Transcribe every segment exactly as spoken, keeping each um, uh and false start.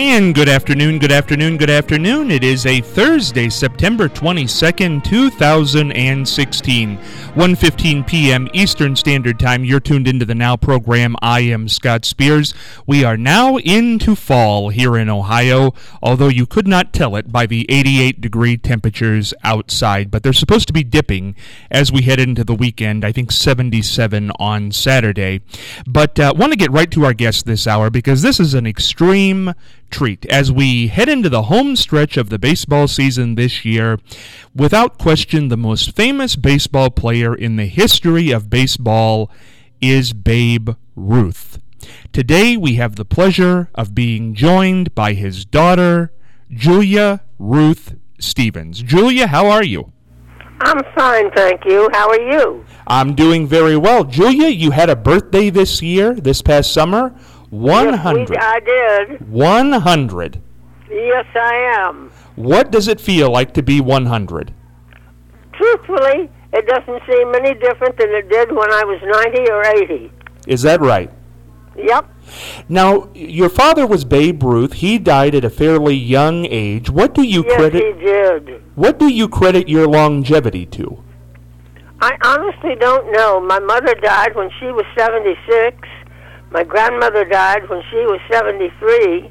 And good afternoon, good afternoon, good afternoon. It is a Thursday, September twenty-second, two thousand sixteen, one fifteen p.m. Eastern Standard Time. You're tuned into the Now program. I am Scott Spears. We are now into fall here in Ohio, although you could not tell it by the eighty-eight degree temperatures outside. But they're supposed to be dipping as we head into the weekend, I think seventy-seven on Saturday. But I uh, want to get right to our guest this hour because this is an extreme treat as we head into the home stretch of the baseball season this year. Without question, the most famous baseball player in the history of baseball is Babe Ruth. Today we have the pleasure of being joined by his daughter, Julia Ruth Stevens. Julia, how are you? I'm fine, thank you. How are you? I'm doing very well. Julia, you had a birthday this year, this past summer. one hundred. Yes, we, I did. one hundred. Yes, I am. What does it feel like to be one hundred? Truthfully, it doesn't seem any different than it did when I was ninety or eighty. Is that right? Yep. Now, your father was Babe Ruth. He died at a fairly young age. What do you yes, credit? Yes, he did. What do you credit your longevity to? I honestly don't know. My mother died when she was seventy-six. My grandmother died when she was seventy-three.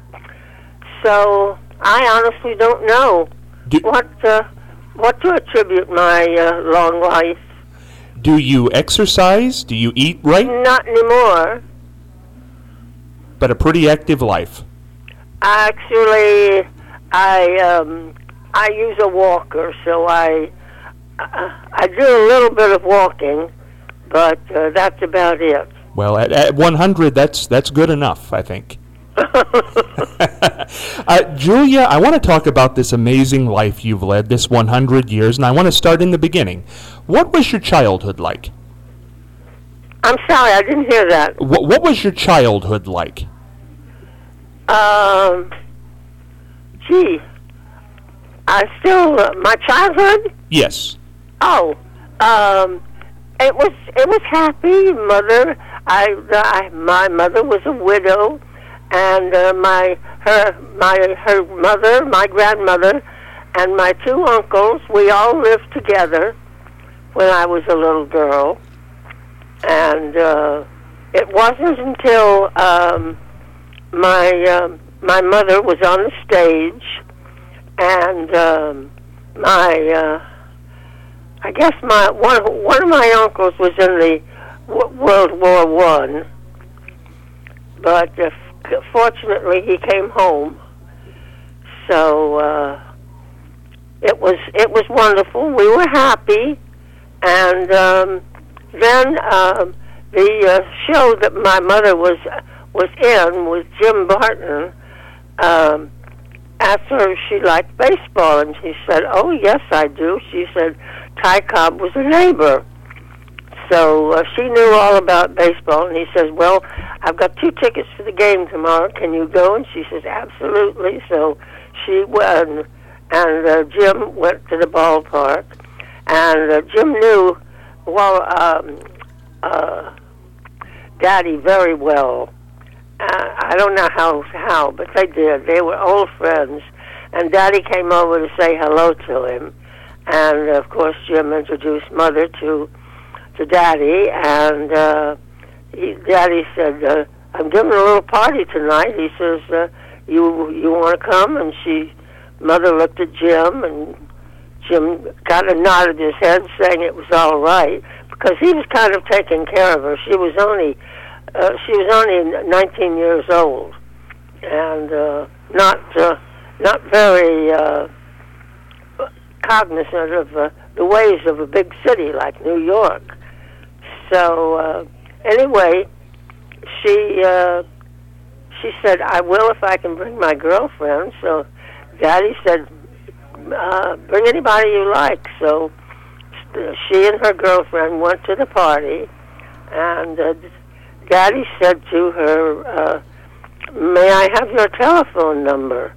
So I honestly don't know do, what uh, what to attribute my uh, long life. Do you exercise? Do you eat right? Not anymore. But a pretty active life. Actually, I um, I use a walker, so I uh, I do a little bit of walking, but uh, that's about it. Well, at, at one hundred, that's that's good enough, I think. uh, Julia, I want to talk about this amazing life you've led, this one hundred years, and I want to start in the beginning. What was your childhood like? I'm sorry, I didn't hear that. What, what was your childhood like? Um, gee, I still uh, my childhood. Yes. Oh, um, it was it was happy. Mother, I, I my mother was a widow, and uh, my her my her mother, my grandmother, and my two uncles. We all lived together when I was a little girl, and uh, it wasn't until um, my um, my mother was on the stage, and um, my uh, I guess my one one of my uncles was in the w- World War One, but uh, f- fortunately he came home. So uh, it was it was wonderful. We were happy, and um, then um, the uh, show that my mother was was in with Jim Barton. Um, asked her if she liked baseball, and she said, "Oh yes, I do." She said Ty Cobb was a neighbor, so uh, she knew all about baseball. And he says, "Well, I've got two tickets for the game tomorrow. Can you go?" And she says, "Absolutely." So she went, and uh, Jim went to the ballpark, and uh, Jim knew well um, uh, Daddy very well. Uh, I don't know how, how, but they did. They were old friends, and Daddy came over to say hello to him. And, of course, Jim introduced Mother to to Daddy, and uh, he, Daddy said, uh, "I'm giving a little party tonight." He says, uh, you you want to come? And she, Mother looked at Jim, and Jim kind of nodded his head, saying it was all right, because he was kind of taking care of her. She was only... Uh, she was only nineteen years old, and uh, not uh, not very uh, cognizant of uh, the ways of a big city like New York. So uh, anyway, she uh, she said, "I will if I can bring my girlfriend." So Daddy said, uh, "Bring anybody you like." So she and her girlfriend went to the party, and uh, Daddy said to her, uh, "May I have your telephone number?"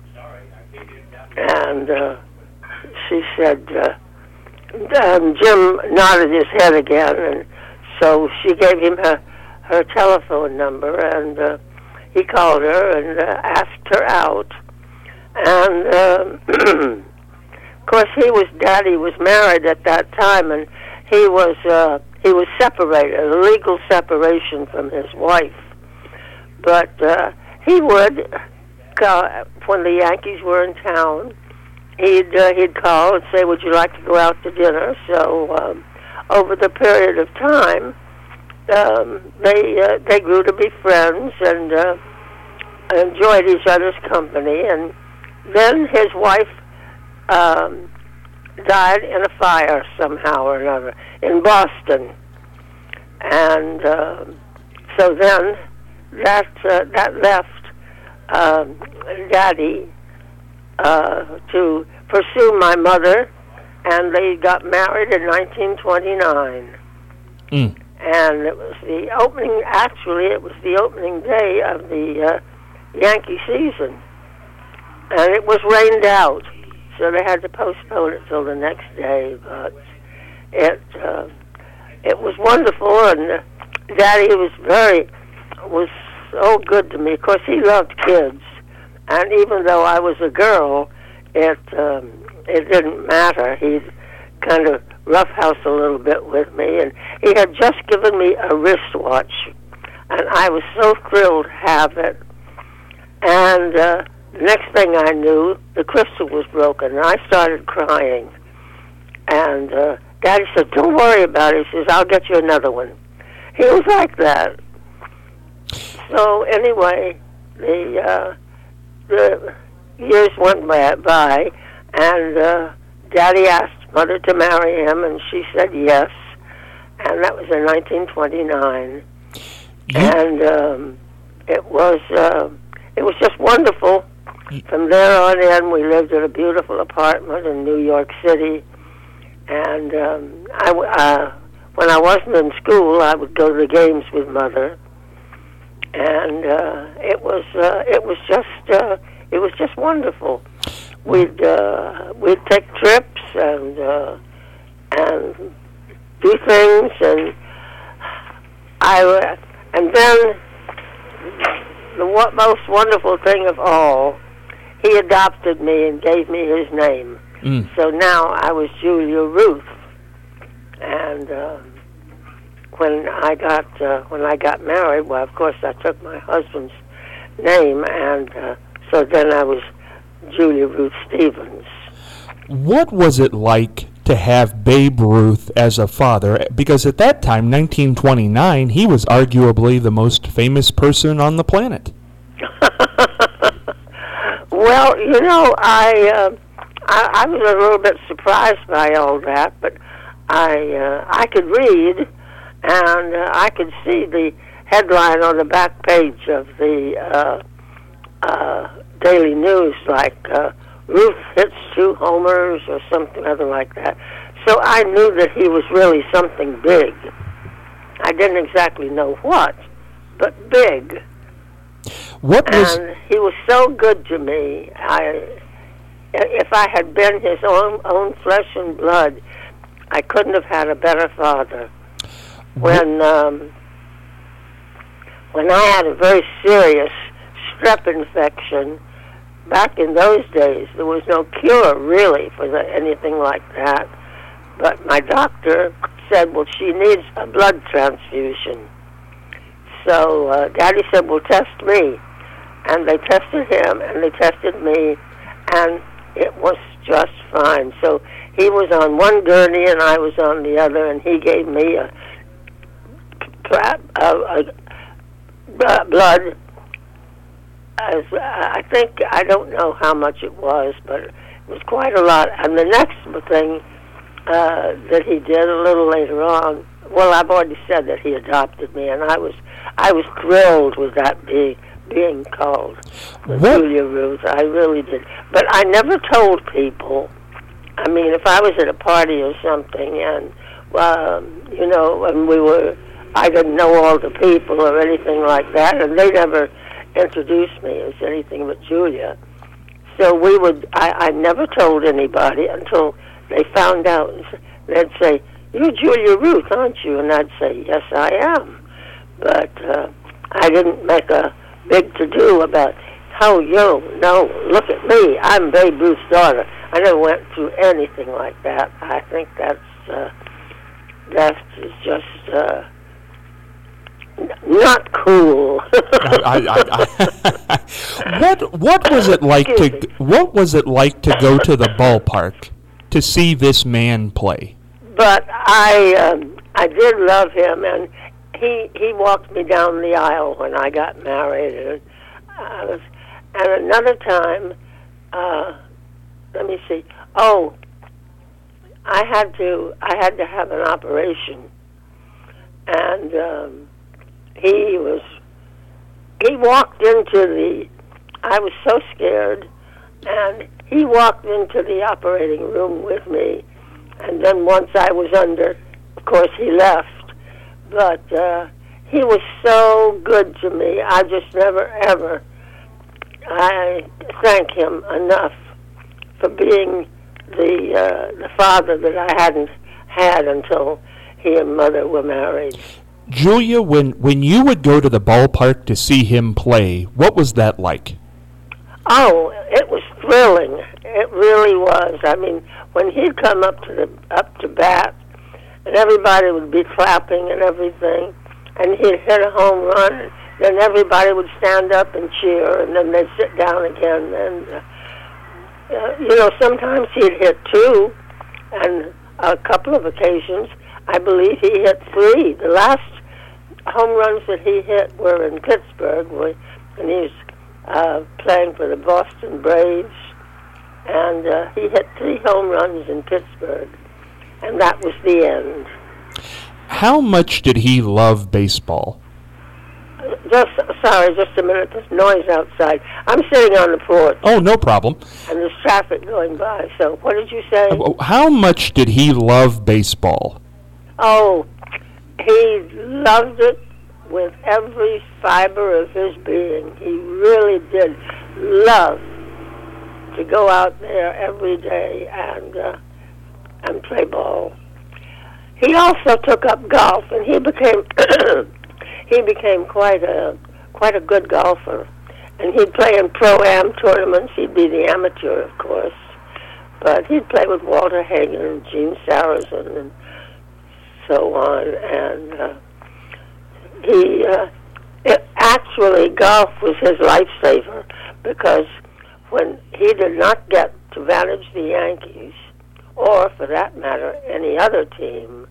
And uh, she said, uh, um, Jim nodded his head again, and so she gave him her, her telephone number, and uh, he called her and uh, asked her out. And, um, of course, he was, Daddy was married at that time, and he was, uh, he was separated, a legal separation from his wife. But uh, he would, uh, when the Yankees were in town, he'd, uh, he'd call and say, would you like to go out to dinner? So um, over the period of time, um, they, uh, they grew to be friends and uh, enjoyed each other's company. And then his wife um, died in a fire somehow or another in Boston. And uh, so then that uh, that left um, Daddy uh, to pursue my mother, and they got married in nineteen twenty-nine. Mm. And it was the opening, actually, it was the opening day of the uh, Yankee season. And it was rained out, so they had to postpone it till the next day. But it uh, it was wonderful, and uh, Daddy was very, was so good to me. Of course, he loved kids. And even though I was a girl, it um, it didn't matter. He'd kind of roughhouse a little bit with me, and he had just given me a wristwatch, and I was so thrilled to have it. And uh, the next thing I knew, the crystal was broken, and I started crying. And uh, Daddy said, don't worry about it. He says, I'll get you another one. He was like that. So anyway, the, uh, the years went by, and uh, Daddy asked Mother to marry him, and she said yes, and that was in nineteen twenty-nine. You? And um, it was uh, it was just wonderful. From there on in, we lived in a beautiful apartment in New York City, and um, I, uh, when I wasn't in school, I would go to the games with Mother, and uh, it was uh, it was just uh, it was just wonderful. We'd uh, we'd take trips and uh, and do things, and I and then the w- most wonderful thing of all, he adopted me and gave me his name. Mm. So now I was Julia Ruth, and uh, when I got uh, when I got married, well, of course, I took my husband's name, and uh, so then I was Julia Ruth Stevens. What was it like to have Babe Ruth as a father? Because at that time, nineteen twenty-nine, he was arguably the most famous person on the planet. Well, you know, I, uh, I I was a little bit surprised by all that, but I uh, I could read, and uh, I could see the headline on the back page of the uh, uh, Daily News, like uh, Ruth hits two homers or something other like that. So I knew that he was really something big. I didn't exactly know what, but big. What was? And he was so good to me. I, if I had been his own own flesh and blood, I couldn't have had a better father. When um, when I had a very serious strep infection, back in those days, there was no cure, really, for the, anything like that. But my doctor said, well, she needs a blood transfusion. So uh, Daddy said, well, test me. And they tested him, and they tested me, and it was just fine. So he was on one gurney, and I was on the other, and he gave me a, a, a, a blood. As, uh, I think, I don't know how much it was, but it was quite a lot. And the next thing uh, that he did a little later on, well, I've already said that he adopted me, and I was I was thrilled with that being, being called Julia Ruth. I really did. But I never told people. I mean, if I was at a party or something, and, um, you know, and we were, I didn't know all the people or anything like that, and they never introduced me as anything but Julia. So we would, I, I never told anybody until they found out. They'd say, you're Julia Ruth, aren't you? And I'd say, yes, I am. But uh, I didn't make a big to do about how you no look at me. I'm Babe Ruth's daughter. I never went through anything like that. I think that's uh, that is just uh, n- not cool. I, I, I, what what was it like Excuse to me. what was it like to go to the ballpark to see this man play? But I um, I did love him, and he he walked me down the aisle when I got married, and I was, and another time, uh, let me see. Oh, I had to I had to have an operation, and um, he was he walked into the. I was so scared, and he walked into the operating room with me, and then once I was under, of course he left. But uh, he was so good to me. I just never ever. I thank him enough for being the uh, the father that I hadn't had until he and mother were married. Julia, when, when you would go to the ballpark to see him play, what was that like? Oh, it was thrilling. It really was. I mean, when he'd come up to the up to bat, and everybody would be clapping and everything, and he'd hit a home run, and then everybody would stand up and cheer, and then they'd sit down again. And uh, uh, you know, sometimes he'd hit two, and a couple of occasions, I believe he hit three. The last home runs that he hit were in Pittsburgh, when he was uh, playing for the Boston Braves, and uh, he hit three home runs in Pittsburgh, and that was the end. How much did he love baseball? Just sorry, just a minute. There's noise outside. I'm sitting on the porch, Oh, no problem. and there's traffic going by. So, what did you say? How much did he love baseball? Oh, he loved it with every fiber of his being. He really did love to go out there every day and uh, and play ball. He also took up golf, and he became he became quite a quite a good golfer. And he'd play in pro-am tournaments. He'd be the amateur, of course, but he'd play with Walter Hagen and Gene Sarazen and so on. And uh, he uh, it, actually golf was his lifesaver, because when he did not get to manage the Yankees, or for that matter any other team,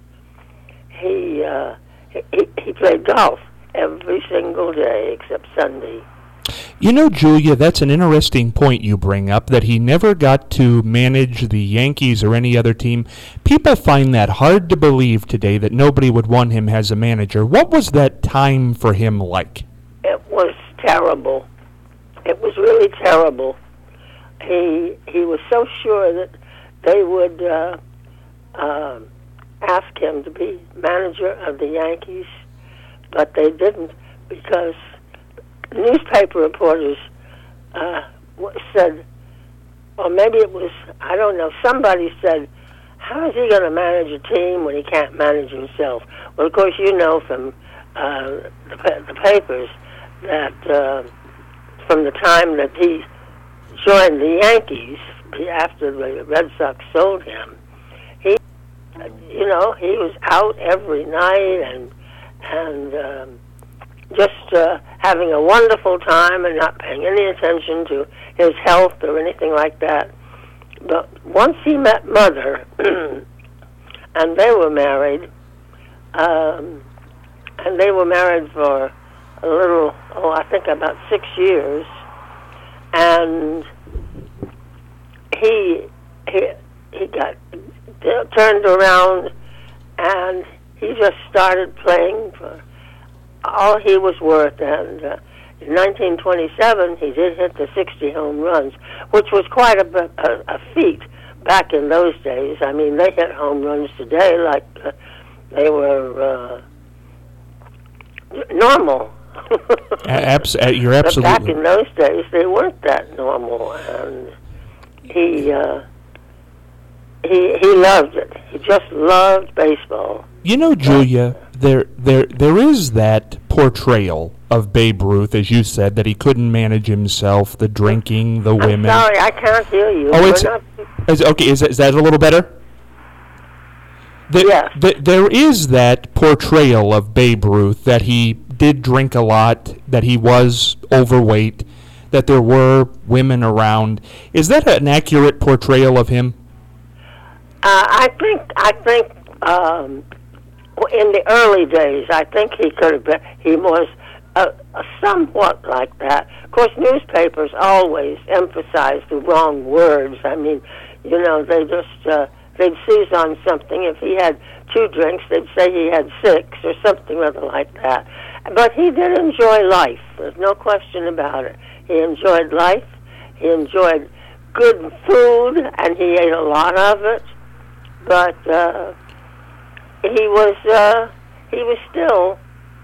he uh, he, he played golf every single day except Sunday. You know, Julia, that's an interesting point you bring up, that he never got to manage the Yankees or any other team. People find that hard to believe today, that nobody would want him as a manager. What was that time for him like? It was terrible. It was really terrible. He he was so sure that they would uh, uh, ask him to be manager of the Yankees, but they didn't, because newspaper reporters uh, said, or maybe it was, I don't know, somebody said, how is he going to manage a team when he can't manage himself? Well, of course, you know from uh, the, pa- the papers that uh, from the time that he joined the Yankees, after the Red Sox sold him, he, you know, he was out every night and, and um, just uh, having a wonderful time and not paying any attention to his health or anything like that. But once he met Mother, and they were married, um, and they were married for a little, oh, I think about six years, and he he he got turned around, and he just started playing for all he was worth. And uh, in nineteen twenty-seven, he did hit the sixty home runs, which was quite a, a, a feat back in those days. I mean, they hit home runs today like uh, they were uh, normal. Abs- you're absolutely. But back in those days, they weren't that normal, and he uh, he he loved it. He just loved baseball. You know, Julia, there there there is that portrayal of Babe Ruth, as you said, that he couldn't manage himself, the drinking, the women. I'm sorry, I can't hear you. Oh, We're it's not... is, okay. Is that, is that a little better? The, Yes. the, there is that portrayal of Babe Ruth, that he did drink a lot, that he was overweight, that there were women around. Is that an accurate portrayal of him? Uh, I think I think um, in the early days, I think he could have been. He was uh, somewhat like that. Of course, newspapers always emphasize the wrong words. I mean, you know, they just uh, they'd seize on something. If he had two drinks, they'd say he had six or something rather like that. But he did enjoy life. There's no question about it. He enjoyed life. He enjoyed good food, and he ate a lot of it. But uh, he was uh, he was still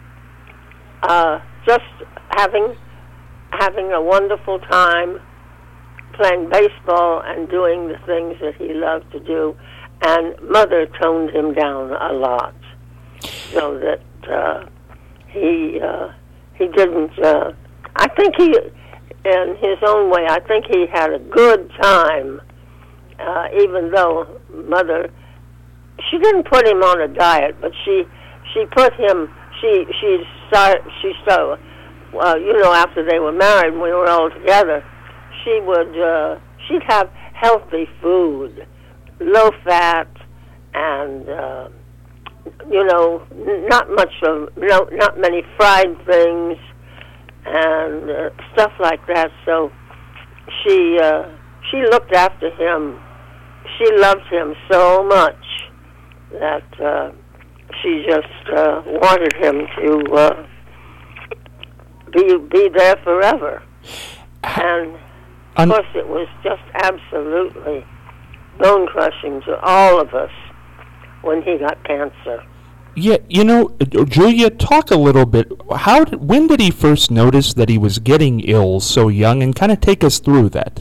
uh, just having having a wonderful time playing baseball and doing the things that he loved to do. And Mother toned him down a lot, so that uh, he uh, he didn't. Uh, I think he, in his own way, I think he had a good time. Uh, even though Mother, she didn't put him on a diet, but she she put him. She she started. She so, well, you know, after they were married, we were all together. She would. Uh, she'd have healthy food, low fat, and uh, you know, not much of no, not many fried things, and uh, stuff like that. So she uh, she looked after him. She loved him so much that uh, she just uh, wanted him to uh, be be there forever. And of course, it was just absolutely bone crushing to all of us when he got cancer. Yeah, you know, Julia, talk a little bit. How did, when did he first notice that he was getting ill so young, and kind of take us through that?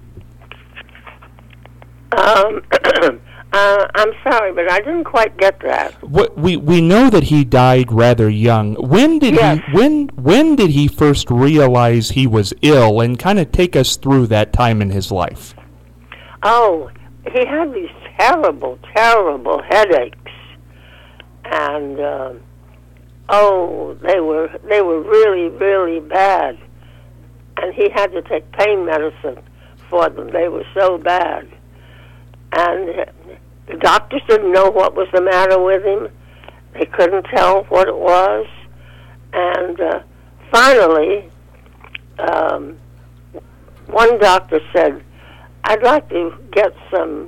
Um, uh, I'm sorry, but I didn't quite get that. What, we we know that he died rather young. When did Yes. he when when did he first realize he was ill, and kind of take us through that time in his life? Oh, he had these terrible, terrible headaches, and uh, oh, they were they were really, really bad, and he had to take pain medicine for them. They were so bad. And the doctors didn't know what was the matter with him. They couldn't tell what it was. And uh, finally, um, one doctor said, I'd like to get some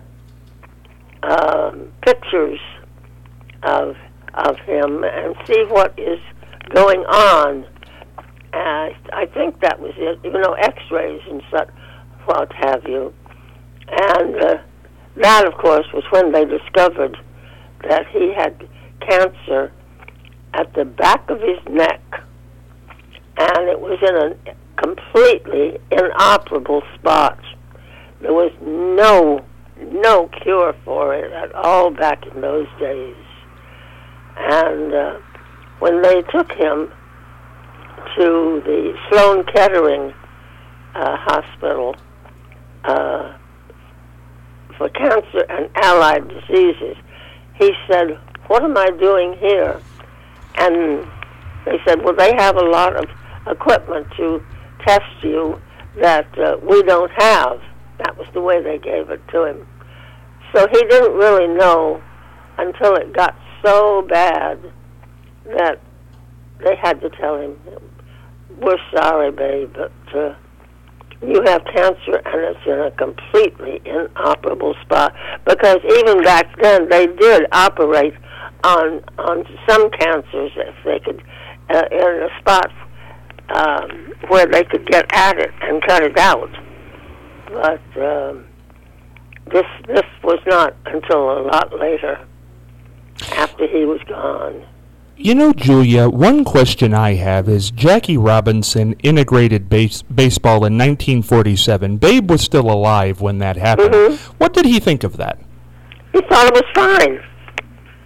um, pictures of of him and see what is going on. And I think that was it, you know, x-rays and such, what have you. And uh, that, of course, was when they discovered that he had cancer at the back of his neck, and it was in a completely inoperable spot. There was no no cure for it at all back in those days. And uh, when they took him to the Sloan Kettering uh, Hospital, uh, for cancer and allied diseases, he said, what am I doing here? And they said, well, they have a lot of equipment to test you that uh, we don't have. That was the way they gave it to him. So he didn't really know until it got so bad that they had to tell him, we're sorry, babe, but uh, you have cancer, and it's in a completely inoperable spot. Because even back then, they did operate on on some cancers if they could, uh, in a spot um, where they could get at it and cut it out. But um, this this was not until a lot later, after he was gone. You know, Julia, one question I have is Jackie Robinson integrated base, baseball in nineteen forty-seven. Babe was still alive when that happened. Mm-hmm. What did he think of that? He thought it was fine.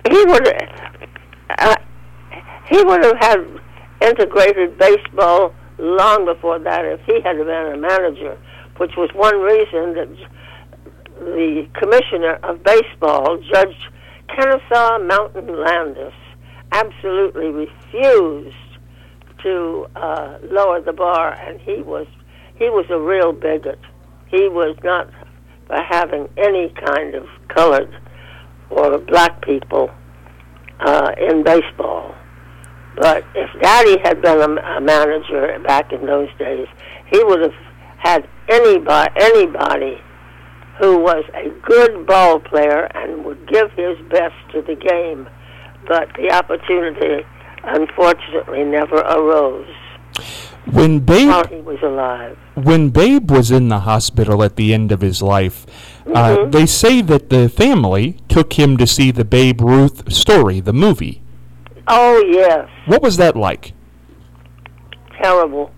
he would uh, he would have had integrated baseball long before that if he had been a manager, which was one reason that the commissioner of baseball, Judge Kennesaw Mountain Landis, absolutely refused to uh, lower the bar, and he was he was a real bigot. He was not for having any kind of colored or black people uh, in baseball. But if Daddy had been a, a manager back in those days, he would have had anybody, anybody who was a good ball player and would give his best to the game. But the opportunity, unfortunately, never arose when Babe, while he was alive. When Babe was in the hospital at the end of his life, mm-hmm. uh, they say that the family took him to see the Babe Ruth story, the movie. Oh, yes. What was that like? Terrible.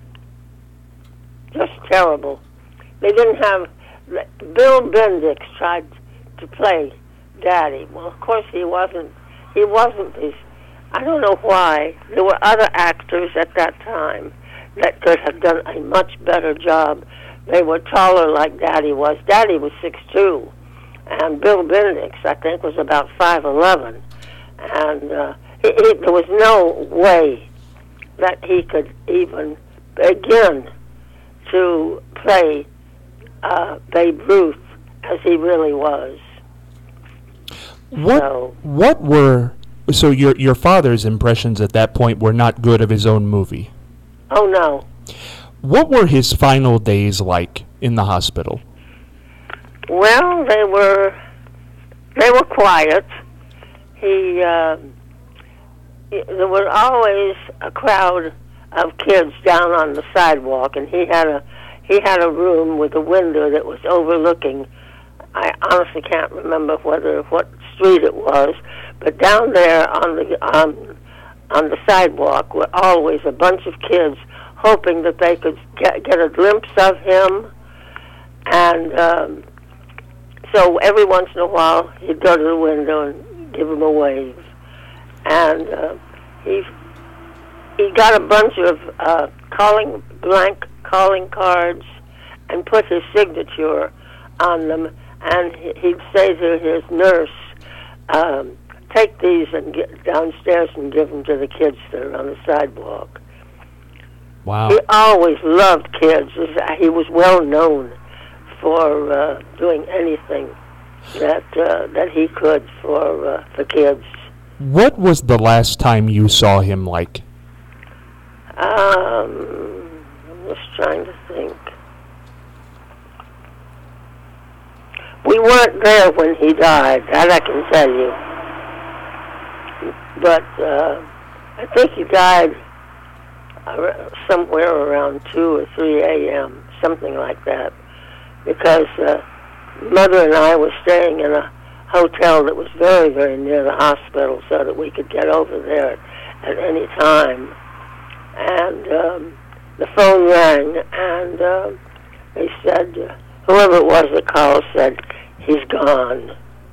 Just terrible. They didn't have... Bill Bendix tried to play Daddy. Well, of course, he wasn't... He wasn't his... I don't know why. There were other actors at that time that could have done a much better job. They were taller like Daddy was. Daddy was six two. And Bill Bendix, I think, was about five eleven. And... Uh, He, he, there was no way that he could even begin to play uh, Babe Ruth as he really was. What so, what were so your your father's impressions at that point were not good of his own movie? Oh no. What were his final days like in the hospital? Well, they were they were quiet. He. Uh, There was always a crowd of kids down on the sidewalk, and he had a he had a room with a window that was overlooking. I honestly can't remember whether what street it was, but down there on the um, on the sidewalk were always a bunch of kids hoping that they could get, get a glimpse of him, and um, so every once in a while he'd go to the window and give him a wave. And uh, he he got a bunch of uh, calling blank calling cards and put his signature on them. And he'd say to his nurse, um, "Take these and get downstairs and give them to the kids that are on the sidewalk." Wow! He always loved kids. He was well known for uh, doing anything that uh, that he could for uh, for kids. What was the last time you saw him like? Um, I'm just trying to think. We weren't there when he died, that I can tell you. But uh, I think he died somewhere around two or three a.m., something like that, because uh, Mother and I were staying in a hotel that was very, very near the hospital so that we could get over there at any time. And um, the phone rang, and uh, they said, uh, whoever it was that called said, "He's gone."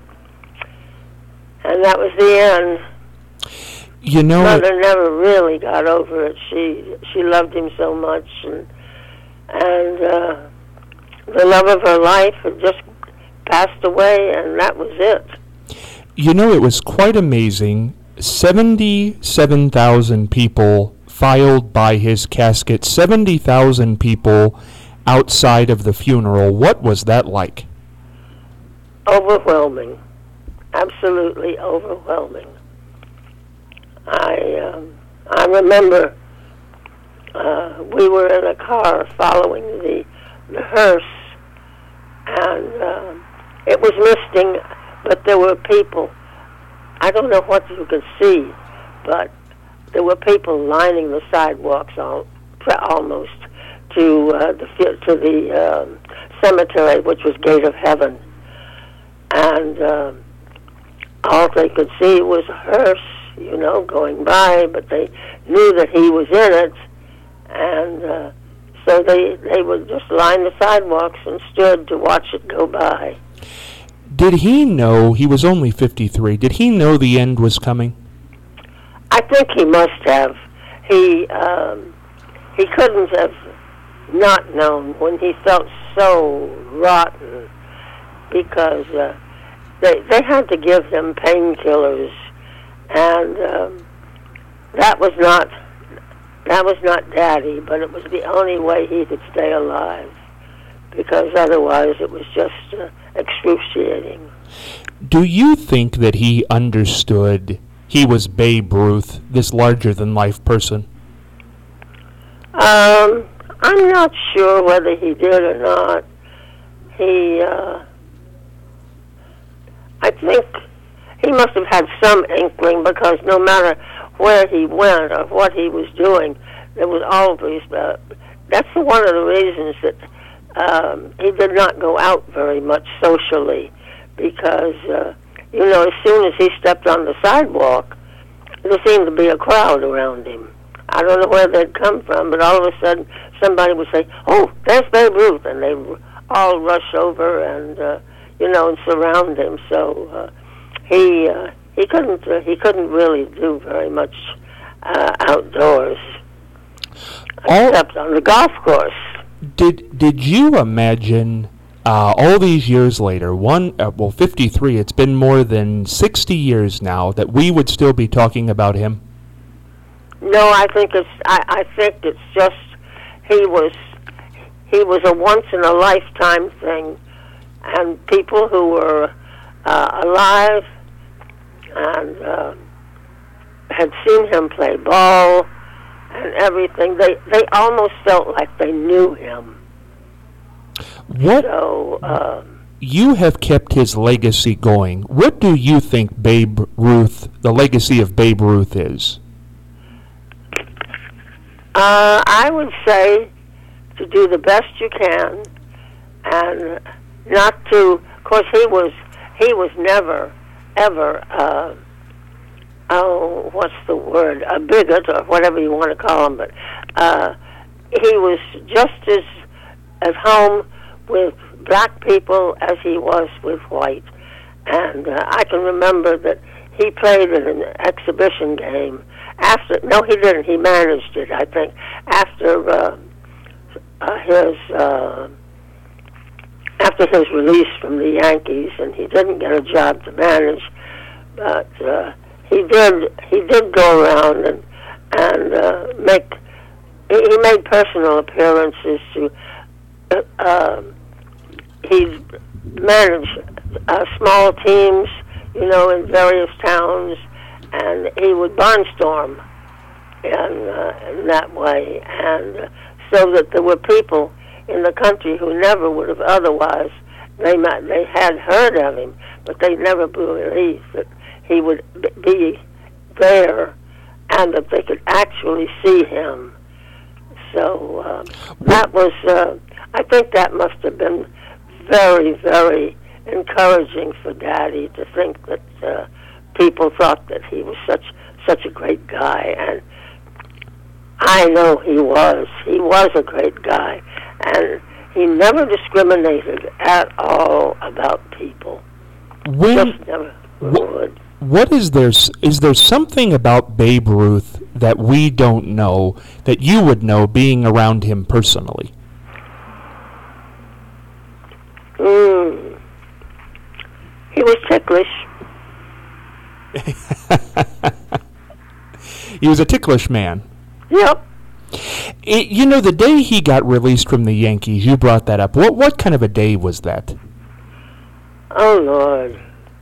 And that was the end. You know, Mother never really got over it. She she loved him so much, and and uh, the love of her life had just passed away, and that was it. You know, it was quite amazing. seventy-seven thousand people filed by his casket, seventy thousand people outside of the funeral. What was that like? Overwhelming. Absolutely overwhelming. I um, I remember uh, we were in a car following the, the hearse, and uh, it was misting, but there were people. I don't know what you could see, but there were people lining the sidewalks all, almost to uh, the to the um, cemetery, which was Gate of Heaven, and uh, all they could see was a hearse, you know, going by, but they knew that he was in it, and uh, so they they would just line the sidewalks and stood to watch it go by. Did he know, he was only fifty-three, did he know the end was coming? I think he must have. He um, he couldn't have not known when he felt so rotten, because uh, they they had to give him painkillers, and um, that was not that was not Daddy, but it was the only way he could stay alive, because otherwise it was just uh, excruciating. Do you think that he understood he was Babe Ruth, this larger-than-life person? Um, I'm not sure whether he did or not. He, uh, I think he must have had some inkling, because no matter where he went or what he was doing, there was always, uh, that's one of the reasons that um, he did not go out very much socially, because, uh, you know, as soon as he stepped on the sidewalk, there seemed to be a crowd around him. I don't know where they'd come from, but all of a sudden somebody would say, "Oh, there's Babe Ruth," and they all rush over and, uh, you know, and surround him. So uh, he uh, he couldn't uh, he couldn't really do very much uh, outdoors, all, except on the golf course. Did did you imagine uh, all these years later, one uh, well, fifty-three, it's been more than sixty years now, that we would still be talking about him? No, I think it's I, I think it's just he was he was a once in a lifetime thing, and people who were uh, alive and uh, had seen him play ball and everything, they they almost felt like they knew him. What? So um, you have kept his legacy going. What do you think Babe Ruth, the legacy of Babe Ruth, is? Uh, I would say to do the best you can, and not to. Of course, he was he was never ever. Uh, oh, what's the word? A bigot or whatever you want to call him, but uh, he was just as at home with black people as he was with white. And uh, I can remember that he played in an exhibition game after, no, he didn't, he managed it, I think, after uh, uh, his, uh, after his release from the Yankees, and he didn't get a job to manage, but uh, he did, he did go around and, and uh, make, he, he made personal appearances to, uh, uh, he managed uh, small teams, you know, in various towns, and he would barnstorm in, uh, in that way, and uh, so that there were people in the country who never would have otherwise, they might, they had heard of him, but they never believed that he would be there and that they could actually see him. So uh, that was, uh, I think that must have been very, very encouraging for Daddy to think that uh, people thought that he was such such a great guy, and I know he was. He was a great guy, and he never discriminated at all about people. When, Just never wh- would. What is there? Is there something about Babe Ruth that we don't know that you would know being around him personally? Mm. He was ticklish. He was a ticklish man. Yep. It, you know, the day he got released from the Yankees, you brought that up. What what kind of a day was that? Oh, Lord.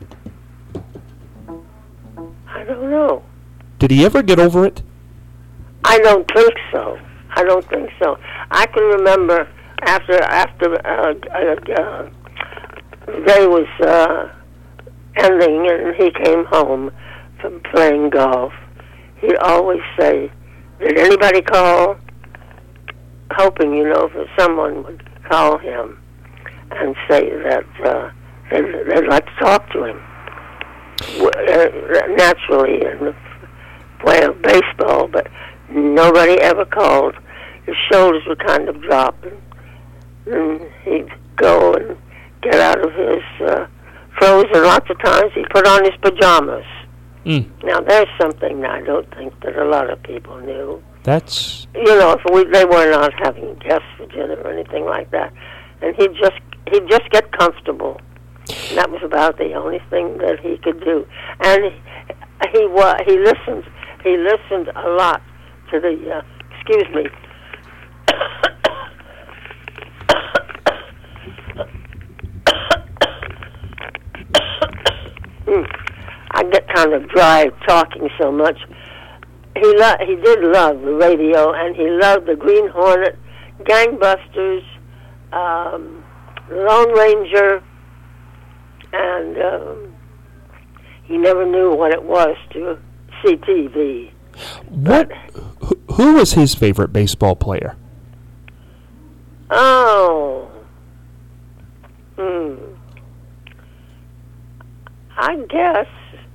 I don't know. Did he ever get over it? I don't think so. I don't think so. I can remember after after uh, uh, uh, the day was uh, ending and he came home from playing golf, he'd always say, "Did anybody call?" Hoping, you know, that someone would call him and say that uh, they'd, they'd like to talk to him. Uh, naturally, in the way of baseball, but nobody ever called. His shoulders would kind of drop, and, and he'd go and get out of his uh, frozen. Lots of times he put on his pajamas. Mm. Now, there's something I don't think that a lot of people knew. That's... You know, if we, they were not having guests for dinner or anything like that. And he'd just, he'd just get comfortable. And that was about the only thing that he could do. And he, he, wa- he listened, he listened a lot to the, uh, excuse me, I get kind of dry talking so much. He lo- he did love the radio, and he loved the Green Hornet, Gangbusters, um, Lone Ranger, and um, he never knew what it was to see T V. What? Who, who was his favorite baseball player? Oh, hmm. I guess.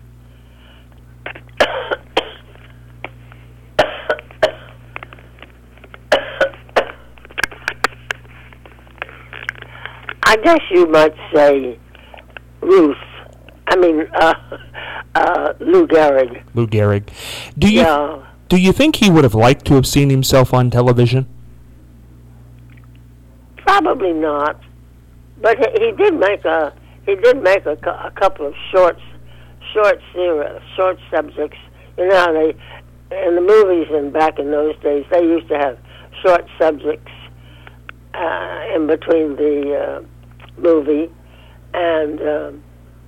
I guess you might say Ruth. I mean, uh, uh, Lou Gehrig. Lou Gehrig. Do you Yeah. do you think he would have liked to have seen himself on television? Probably not, but he, he did make a he did make a, cou- a couple of short short series, short subjects. You know how they in the movies and back in those days they used to have short subjects uh, in between the uh, movie, and um,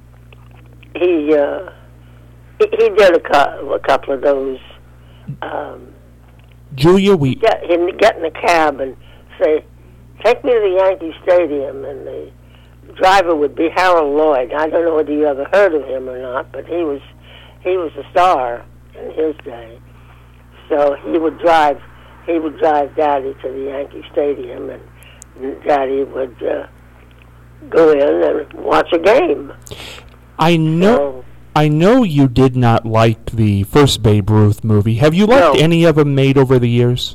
he, uh, he he did a, cu- a couple of those. Um, Julia, we get, he'd get in a cab and say, "Take me to the Yankee Stadium," and the driver would be Harold Lloyd. I don't know whether you ever heard of him or not, but he was he was a star in his day. So he would drive he would drive Daddy to the Yankee Stadium, and Daddy would uh, go in and watch a game. I know So, I know you did not like the first Babe Ruth movie. Have you liked No. any of them made over the years?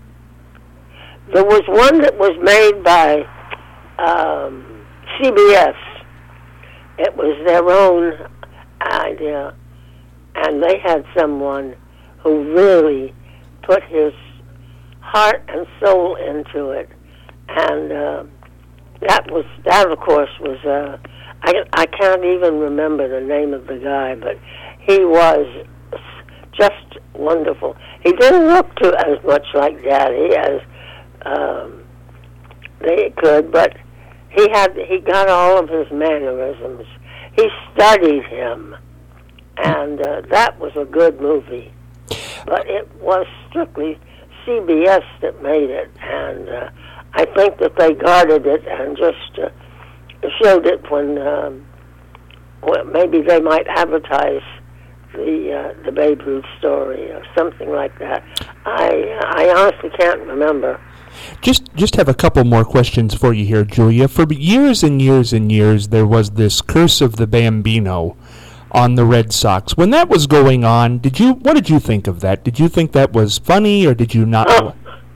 there was one that was made by um, C B S. It was their own idea, and they had someone who really put his heart and soul into it, and uh, that was that. Of course, was uh, I I can't even remember the name of the guy, but he was just wonderful. He didn't look to as much like Daddy as um, they could, but he had he got all of his mannerisms. He studied him, and uh, that was a good movie. But it was strictly C B S that made it, and uh, I think that they guarded it and just uh, showed it when um, well, maybe they might advertise the uh, the Babe Ruth story or something like that. I I honestly can't remember. Just just have a couple more questions for you here, Julia. For years and years and years, there was this Curse of the Bambino on the Red Sox. When that was going on, did you what did you think of that? Did you think that was funny, or did you not? Oh,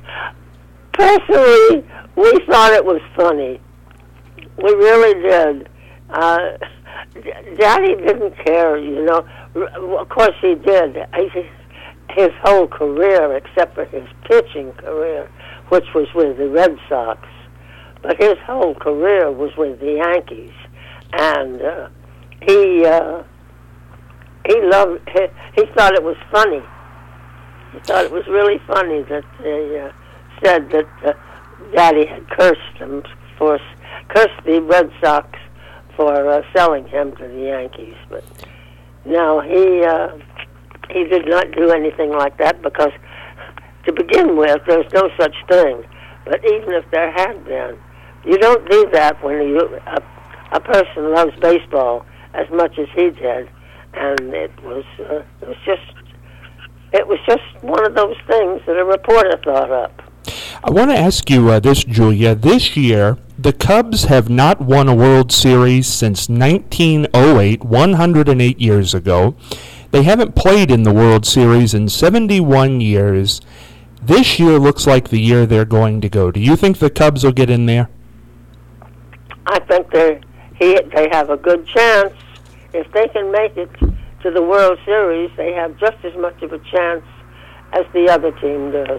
personally, we thought it was funny. We really did. Uh, Daddy didn't care, you know. Of course he did. His whole career, except for his pitching career, which was with the Red Sox. But his whole career was with the Yankees. And uh, he uh, he loved, he, he thought it was funny. He thought it was really funny that they uh, said that uh, Daddy had cursed him for, cursed the Red Sox for uh, selling him to the Yankees. But no, he uh, he did not do anything like that, because to begin with, there's no such thing. But even if there had been, you don't do that when you, a, a person loves baseball as much as he did, and it was uh, it was just it was just one of those things that a reporter thought up. I want to ask you uh, this, Julia. This year, the Cubs have not won a World Series since nineteen oh eight, one hundred eight years ago. They haven't played in the World Series in seventy-one years. This year looks like the year they're going to go. Do you think the Cubs will get in there? I think they're he they have a good chance. If they can make it to the World Series, they have just as much of a chance as the other team does.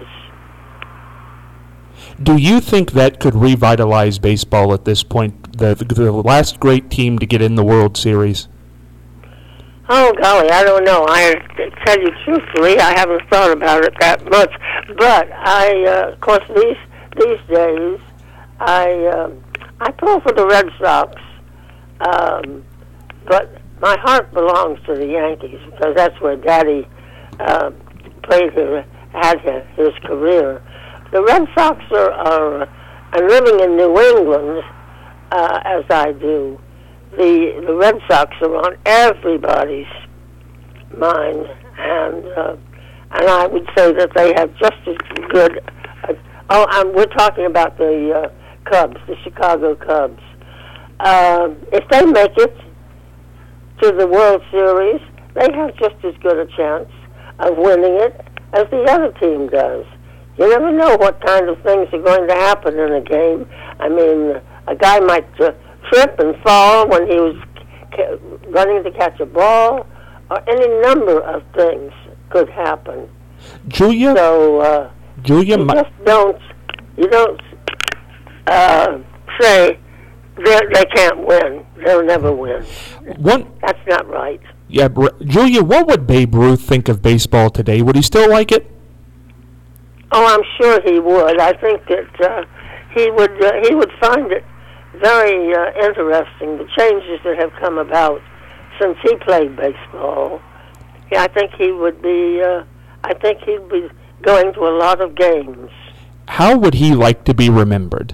Do you think that could revitalize baseball at this point? The, the last great team to get in the World Series? Oh, golly, I don't know. I tell you truthfully, I haven't thought about it that much. But I, uh, of course, these these days, I uh, I pull for the Red Sox. Um, but my heart belongs to the Yankees because that's where Daddy uh, played his, had his career. The Red Sox are, are and living in New England, uh, as I do, the the Red Sox are on everybody's mind, and uh, and I would say that they have just as good. Uh, oh, and we're talking about the uh, Cubs, the Chicago Cubs. Uh, if they make it to the World Series, they have just as good a chance of winning it as the other team does. You never know what kind of things are going to happen in a game. I mean, a guy might uh, trip and fall when he was ca- running to catch a ball, or any number of things could happen. Julia, so uh, Julia, you my- just don't you don't uh, say they can't win. They'll never win. One, That's not right. yeah, Julia, what would Babe Ruth think of baseball today? Would he still like it? Oh, I'm sure he would. I think that uh, he would uh, he would find it very uh, interesting, the changes that have come about since he played baseball. Yeah, I think he would be. Uh, I think he'd be going to a lot of games. How would he like to be remembered?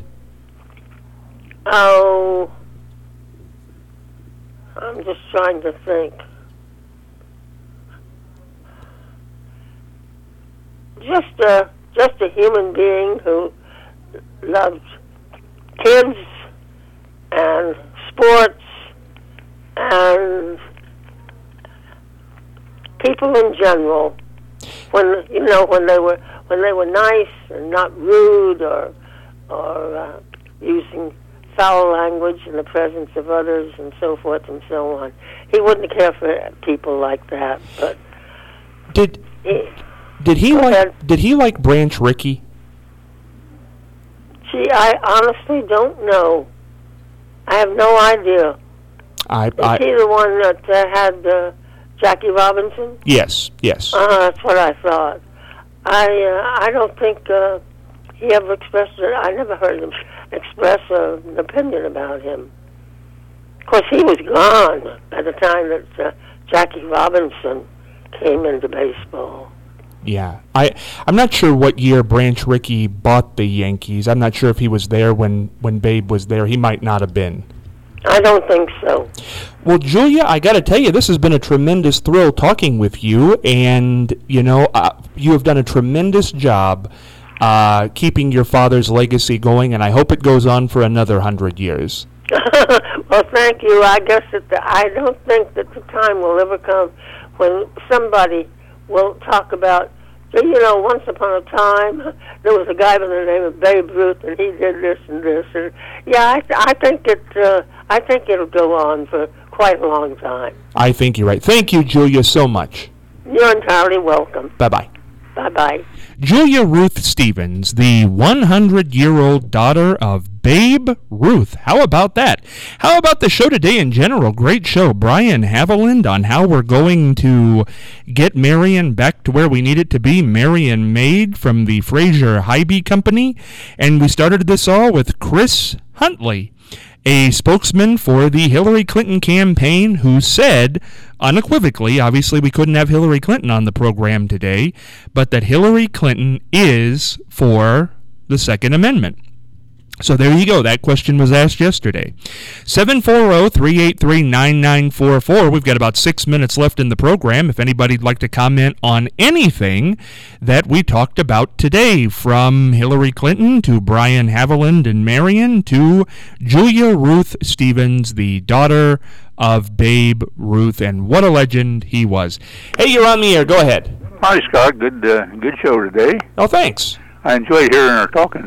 Oh, I'm just trying to think. Just a just a human being who loved kids and sports and people in general. When you know when they were when they were nice and not rude or or uh, using foul language in the presence of others and so forth and so on. He wouldn't care for people like that. But did he, did he like ahead. did he like Branch Rickey? Gee, I honestly don't know. I have no idea. I, Is I he the one that uh, had uh, Jackie Robinson? yes, yes. Uh, that's what I thought. I uh, I don't think uh, he ever expressed it. I never heard him express uh, an opinion about him. Of course, he was gone by the time that uh, Jackie Robinson came into baseball. Yeah, I I'm not sure what year Branch Rickey bought the Yankees. I'm not sure if he was there when, when Babe was there. He might not have been. I don't think so. Well, Julia, I got to tell you, this has been a tremendous thrill talking with you, and you know, uh, you have done a tremendous job uh, keeping your father's legacy going, and I hope it goes on for another hundred years. Well, thank you. I guess that the, I don't think that the time will ever come when somebody will talk about, you know, once upon a time there was a guy by the name of Babe Ruth, and he did this and this, and yeah, I, th- I think it. Uh, I think it'll go on for quite a long time. I think you're right. Thank you, Julia, so much. You're entirely welcome. Bye-bye. Bye-bye. Julia Ruth Stevens, the hundred-year-old daughter of Babe Ruth. How about that? How about the show today in general? Great show. Brian Haviland on how we're going to get Marion back to where we need it to be. Marion Maid from the Fraser Hybe Company. And we started this all with Chris Huntley, a spokesman for the Hillary Clinton campaign, who said unequivocally, obviously we couldn't have Hillary Clinton on the program today, but that Hillary Clinton is for the Second Amendment. So there you go. That question was asked yesterday. seven four zero, three eight three, nine nine four four. We've got about six minutes left in the program. If anybody'd like to comment on anything that we talked about today, from Hillary Clinton to Brian Haviland and Marion to Julia Ruth Stevens, the daughter of Babe Ruth, and what a legend he was. Hey, you're on the air. Go ahead. Hi, Scott. Good, uh, good show today. Oh, thanks. I enjoyed hearing her talking.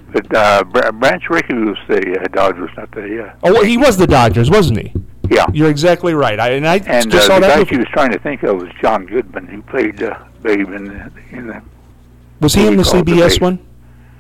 But uh, Br- Branch Rickey was the uh, Dodgers, not the. Uh, Oh, well, he was the Dodgers, wasn't he? yeah. You're exactly right. I, and I And just uh, saw the that guy movie. she was trying to think of was John Goodman, who played uh, Babe in the, in the. Was he in the movie C called The B S Babe. one?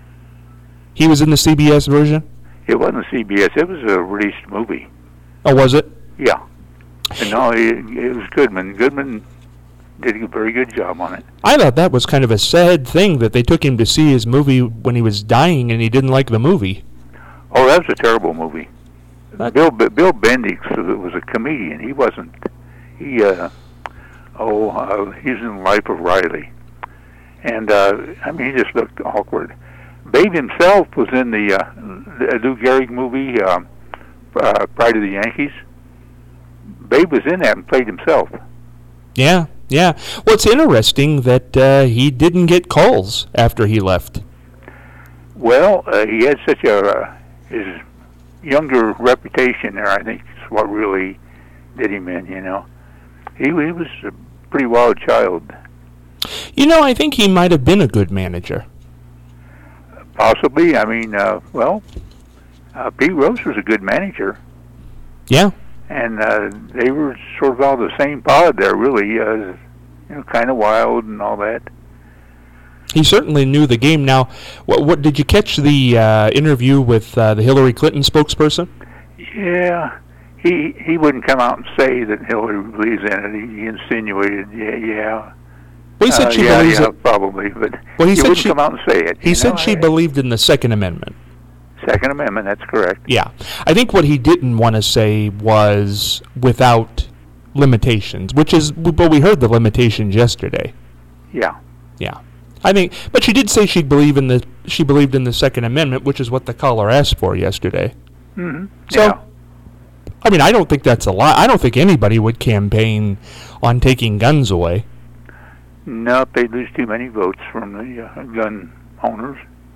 He was in the C B S version? It wasn't C B S. It was a released movie. Oh, was it? Yeah. And no, it, it was Goodman. Goodman did a very good job on it. I thought that was kind of a sad thing that they took him to see his movie when he was dying and he didn't like the movie. Oh, that was a terrible movie. That- Bill B- Bill Bendix was a comedian. He wasn't. He uh, oh, uh, he's in Life of Riley, and uh, I mean, he just looked awkward. Babe himself was in the, uh, the Lou Gehrig movie, uh, uh, Pride of the Yankees. Babe was in that and played himself. Yeah, yeah. Well, it's interesting that uh, he didn't get calls after he left. Well, uh, he had such a uh, his younger reputation there. I think is what really did him in. You know, he he was a pretty wild child. You know, I think he might have been a good manager. Possibly. I mean, uh, well, uh, Pete Rose was a good manager, Yeah. and uh, they were sort of all the same pod there, really. Uh, you know, kind of wild and all that. He certainly knew the game. Now, what, what did you catch the uh, interview with uh, the Hillary Clinton spokesperson? Yeah, he he wouldn't come out and say that Hillary believes in it. He, he insinuated, yeah, yeah. Well, he said Uh, she yeah, believes yeah, it. probably, but Well, he he, said wouldn't she- come out and say it. He you said know? she I- believed in the Second Amendment. Second Amendment. That's correct. Yeah. I think what he didn't want to say was without limitations, which is, but we heard the limitations yesterday. Yeah. Yeah. I think, but she did say she believed in the she believed in the Second Amendment, which is what the caller asked for yesterday. Mm-hmm. So, yeah. I mean, I don't think that's a lot. I don't think anybody would campaign on taking guns away. No, they'd lose too many votes from the uh, gun owners.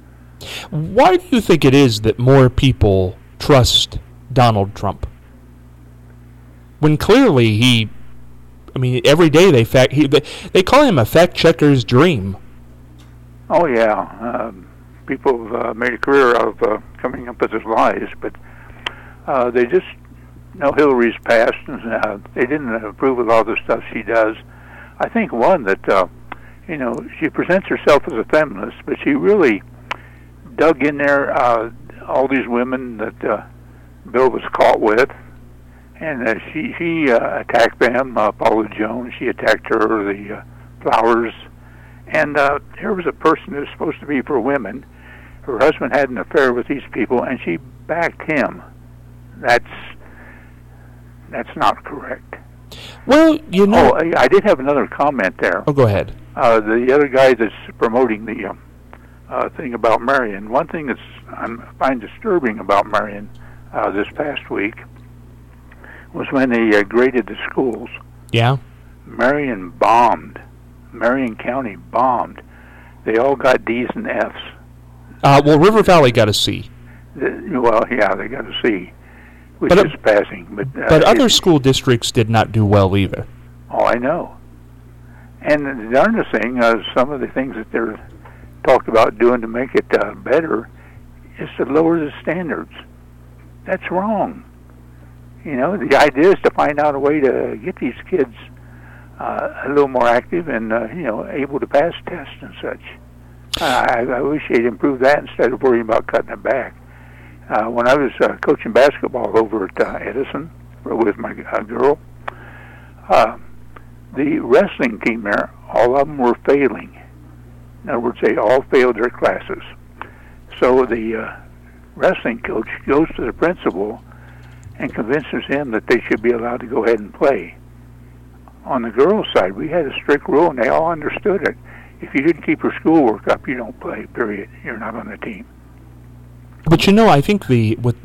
Why do you think it is that more people trust Donald Trump? When clearly he, I mean, every day they fact he, they, they call him a fact checker's dream. Oh yeah, um, people have uh, made a career out of uh, coming up with his lies, but uh, they just know Hillary's past, and uh, they didn't approve of all the stuff she does. I think one that uh, you know she presents herself as a feminist, but she really dug in there uh, all these women that uh, Bill was caught with, and uh, she she uh, attacked them. Uh, Paula Jones, she attacked her. The uh, Flowers. And uh, here was a person who was supposed to be for women. Her husband had an affair with these people, and she backed him. That's that's not correct. Well, you know. Oh, I, I did have another comment there. Oh, go ahead. Uh, the other guy that's promoting the uh, uh, thing about Marion. One thing that's I find disturbing about Marion uh, this past week was when they uh, graded the schools. Yeah. Marion bombed. Marion County bombed. They all got D's and F's. Uh, well, River Valley got a C. The, well, yeah, they got a C, which But, uh, is passing. But uh, But other it- school districts did not do well either. Oh, I know. And the darndest thing, uh, some of the things that they're talked about doing to make it uh, better is to lower the standards. That's wrong. You know, the idea is to find out a way to get these kids uh, a little more active and, uh, you know, able to pass tests and such. Uh, I, I wish they'd improve that instead of worrying about cutting it back. Uh, when I was uh, coaching basketball over at uh, Edison with my uh, girl, uh, the wrestling team there, all of them were failing. In other words, they all failed their classes. So the uh, wrestling coach goes to the principal and convinces him that they should be allowed to go ahead and play. On the girls' side, we had a strict rule, and they all understood it. If you didn't keep your schoolwork up, you don't play, period. You're not on the team. But you know, I think the with